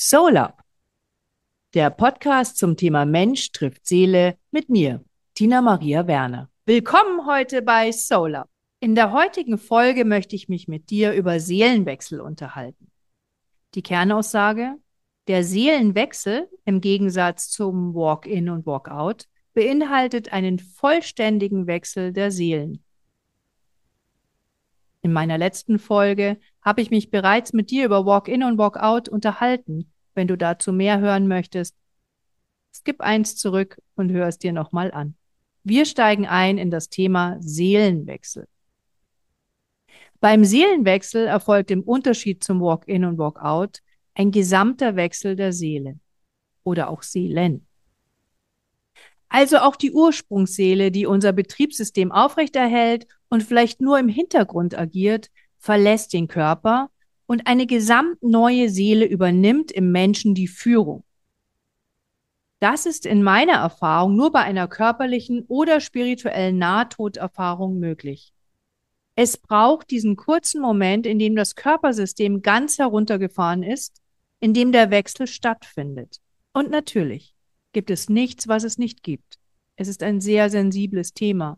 Soul der Podcast zum Thema Mensch trifft Seele mit mir, Tina Maria Werner. Willkommen heute bei Soul. In der heutigen Folge möchte ich mich mit dir über Seelenwechsel unterhalten. Die Kernaussage: Der Seelenwechsel im Gegensatz zum Walk-in und Walk-out beinhaltet einen vollständigen Wechsel der Seelen. In meiner letzten Folge habe ich mich bereits mit dir über Walk-in und Walk-out unterhalten. Wenn du dazu mehr hören möchtest, skip eins zurück und hör es dir nochmal an. Wir steigen ein in das Thema Seelenwechsel. Beim Seelenwechsel erfolgt im Unterschied zum Walk-in und Walk-out ein gesamter Wechsel der Seele oder auch Seelen. Also auch die Ursprungsseele, die unser Betriebssystem aufrechterhält und vielleicht nur im Hintergrund agiert, verlässt den Körper und eine gesamt neue Seele übernimmt im Menschen die Führung. Das ist in meiner Erfahrung nur bei einer körperlichen oder spirituellen Nahtoderfahrung möglich. Es braucht diesen kurzen Moment, in dem das Körpersystem ganz heruntergefahren ist, in dem der Wechsel stattfindet. Und natürlich gibt es nichts, was es nicht gibt. Es ist ein sehr sensibles Thema.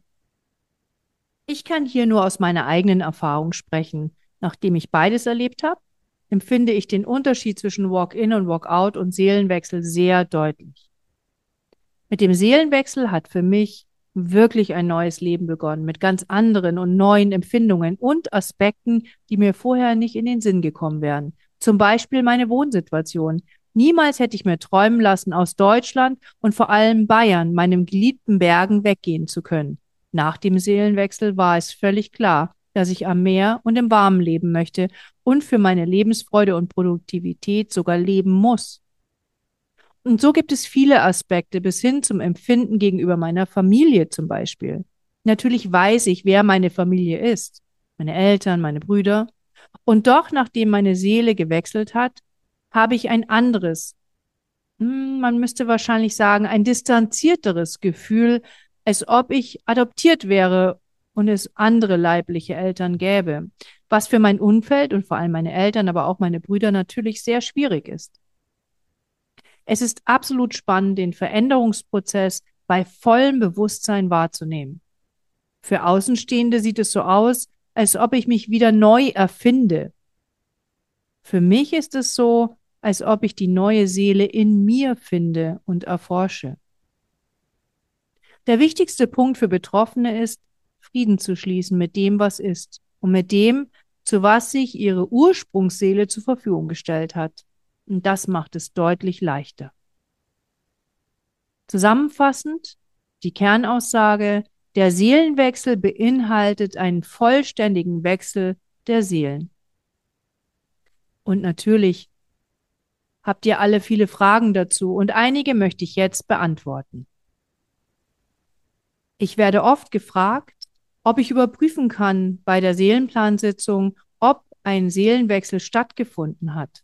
Ich kann hier nur aus meiner eigenen Erfahrung sprechen. Nachdem ich beides erlebt habe, empfinde ich den Unterschied zwischen Walk-in und Walk-out und Seelenwechsel sehr deutlich. Mit dem Seelenwechsel hat für mich wirklich ein neues Leben begonnen, mit ganz anderen und neuen Empfindungen und Aspekten, die mir vorher nicht in den Sinn gekommen wären. Zum Beispiel meine Wohnsituation. Niemals hätte ich mir träumen lassen, aus Deutschland und vor allem Bayern, meinem geliebten Bergen, weggehen zu können. Nach dem Seelenwechsel war es völlig klar, dass ich am Meer und im Warmen leben möchte und für meine Lebensfreude und Produktivität sogar leben muss. Und so gibt es viele Aspekte bis hin zum Empfinden gegenüber meiner Familie zum Beispiel. Natürlich weiß ich, wer meine Familie ist, meine Eltern, meine Brüder. Und doch, nachdem meine Seele gewechselt hat, habe ich ein anderes, man müsste wahrscheinlich sagen, ein distanzierteres Gefühl, als ob ich adoptiert wäre und es andere leibliche Eltern gäbe, was für mein Umfeld und vor allem meine Eltern, aber auch meine Brüder natürlich sehr schwierig ist. Es ist absolut spannend, den Veränderungsprozess bei vollem Bewusstsein wahrzunehmen. Für Außenstehende sieht es so aus, als ob ich mich wieder neu erfinde. Für mich ist es so, als ob ich die neue Seele in mir finde und erforsche. Der wichtigste Punkt für Betroffene ist, Frieden zu schließen mit dem, was ist und mit dem, zu was sich ihre Ursprungsseele zur Verfügung gestellt hat. Und das macht es deutlich leichter. Zusammenfassend, die Kernaussage: Der Seelenwechsel beinhaltet einen vollständigen Wechsel der Seelen. Und natürlich habt ihr alle viele Fragen dazu und einige möchte ich jetzt beantworten. Ich werde oft gefragt, ob ich überprüfen kann bei der Seelenplansitzung, ob ein Seelenwechsel stattgefunden hat.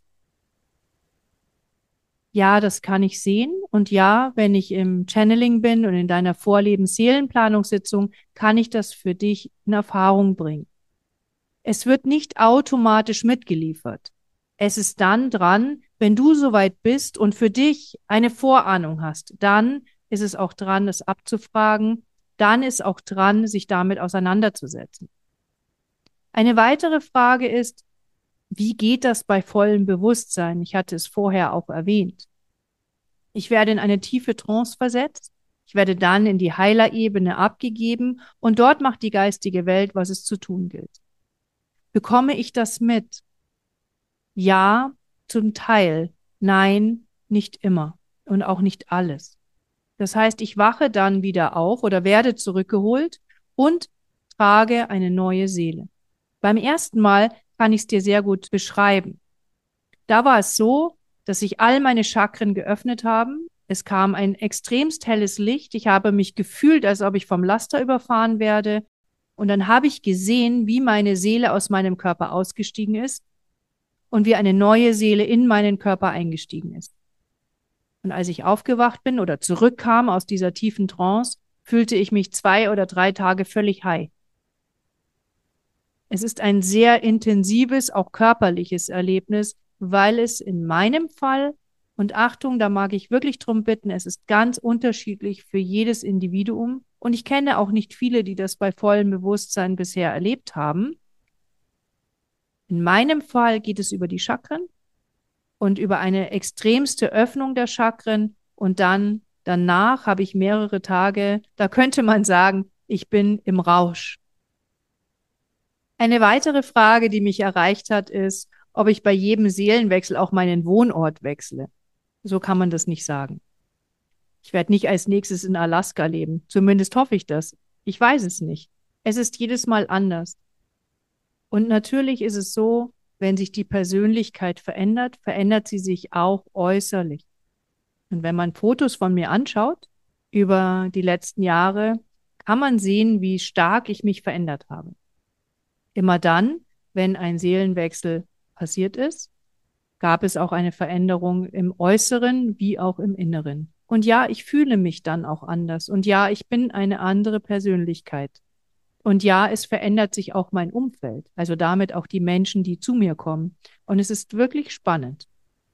Ja, das kann ich sehen. Und ja, wenn ich im Channeling bin und in deiner Vorlebens-Seelenplanungssitzung, kann ich das für dich in Erfahrung bringen. Es wird nicht automatisch mitgeliefert. Es ist dann dran, wenn du soweit bist und für dich eine Vorahnung hast, dann ist es auch dran, es abzufragen. Dann ist auch dran, sich damit auseinanderzusetzen. Eine weitere Frage ist: Wie geht das bei vollem Bewusstsein? Ich hatte es vorher auch erwähnt. Ich werde in eine tiefe Trance versetzt. Ich werde dann in die Heilerebene abgegeben und dort macht die geistige Welt, was es zu tun gilt. Bekomme ich das mit? Ja, zum Teil. Nein, nicht immer und auch nicht alles. Das heißt, ich wache dann wieder auf oder werde zurückgeholt und trage eine neue Seele. Beim ersten Mal kann ich es dir sehr gut beschreiben. Da war es so, dass sich all meine Chakren geöffnet haben. Es kam ein extremst helles Licht. Ich habe mich gefühlt, als ob ich vom Laster überfahren werde. Und dann habe ich gesehen, wie meine Seele aus meinem Körper ausgestiegen ist und wie eine neue Seele in meinen Körper eingestiegen ist. Und als ich aufgewacht bin oder zurückkam aus dieser tiefen Trance, fühlte ich mich 2 oder 3 Tage völlig high. Es ist ein sehr intensives, auch körperliches Erlebnis, weil es in meinem Fall, und Achtung, da mag ich wirklich drum bitten, es ist ganz unterschiedlich für jedes Individuum und ich kenne auch nicht viele, die das bei vollem Bewusstsein bisher erlebt haben. In meinem Fall geht es über die Chakren und über eine extremste Öffnung der Chakren und dann danach habe ich mehrere Tage, da könnte man sagen, ich bin im Rausch. Eine weitere Frage, die mich erreicht hat, ist, ob ich bei jedem Seelenwechsel auch meinen Wohnort wechsle. So kann man das nicht sagen. Ich werde nicht als nächstes in Alaska leben. Zumindest hoffe ich das. Ich weiß es nicht. Es ist jedes Mal anders. Und natürlich ist es so, wenn sich die Persönlichkeit verändert, verändert sie sich auch äußerlich. Und wenn man Fotos von mir anschaut über die letzten Jahre, kann man sehen, wie stark ich mich verändert habe. Immer dann, wenn ein Seelenwechsel passiert ist, gab es auch eine Veränderung im Äußeren wie auch im Inneren. Und ja, ich fühle mich dann auch anders. Und ja, ich bin eine andere Persönlichkeit. Und ja, es verändert sich auch mein Umfeld, also damit auch die Menschen, die zu mir kommen. Und es ist wirklich spannend.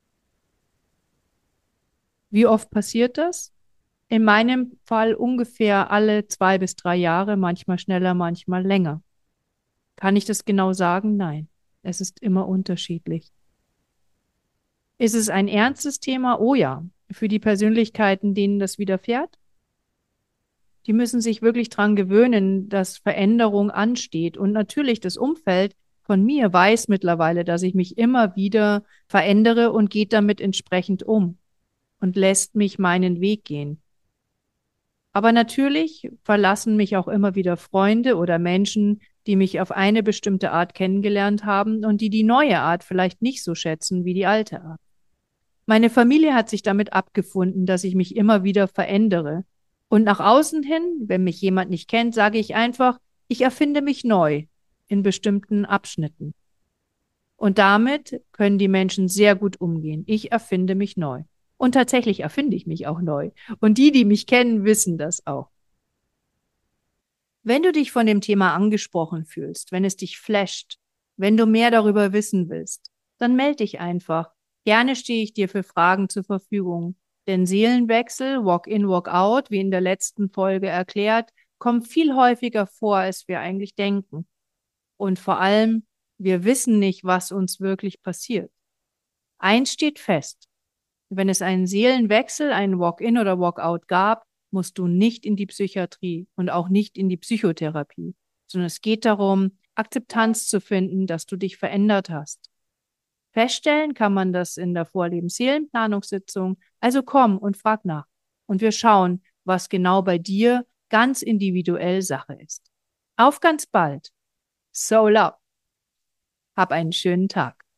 Wie oft passiert das? In meinem Fall ungefähr alle 2 bis 3 Jahre, manchmal schneller, manchmal länger. Kann ich das genau sagen? Nein. Es ist immer unterschiedlich. Ist es ein ernstes Thema? Oh ja. Für die Persönlichkeiten, denen das widerfährt? Die müssen sich wirklich dran gewöhnen, dass Veränderung ansteht. Und natürlich das Umfeld von mir weiß mittlerweile, dass ich mich immer wieder verändere und geht damit entsprechend um und lässt mich meinen Weg gehen. Aber natürlich verlassen mich auch immer wieder Freunde oder Menschen, die mich auf eine bestimmte Art kennengelernt haben und die die neue Art vielleicht nicht so schätzen wie die alte Art. Meine Familie hat sich damit abgefunden, dass ich mich immer wieder verändere. Und nach außen hin, wenn mich jemand nicht kennt, sage ich einfach, ich erfinde mich neu in bestimmten Abschnitten. Und damit können die Menschen sehr gut umgehen. Ich erfinde mich neu. Und tatsächlich erfinde ich mich auch neu. Und die, die mich kennen, wissen das auch. Wenn du dich von dem Thema angesprochen fühlst, wenn es dich flasht, wenn du mehr darüber wissen willst, dann melde dich einfach. Gerne stehe ich dir für Fragen zur Verfügung. Denn Seelenwechsel, Walk-in, Walk-out, wie in der letzten Folge erklärt, kommt viel häufiger vor, als wir eigentlich denken. Und vor allem, wir wissen nicht, was uns wirklich passiert. Eins steht fest. Wenn es einen Seelenwechsel, einen Walk-in oder Walk-out gab, musst du nicht in die Psychiatrie und auch nicht in die Psychotherapie, sondern es geht darum, Akzeptanz zu finden, dass du dich verändert hast. Feststellen kann man das in der Vorlebensseelenplanungssitzung. Also komm und frag nach. Und wir schauen, was genau bei dir ganz individuell Sache ist. Auf ganz bald. So love. Hab einen schönen Tag.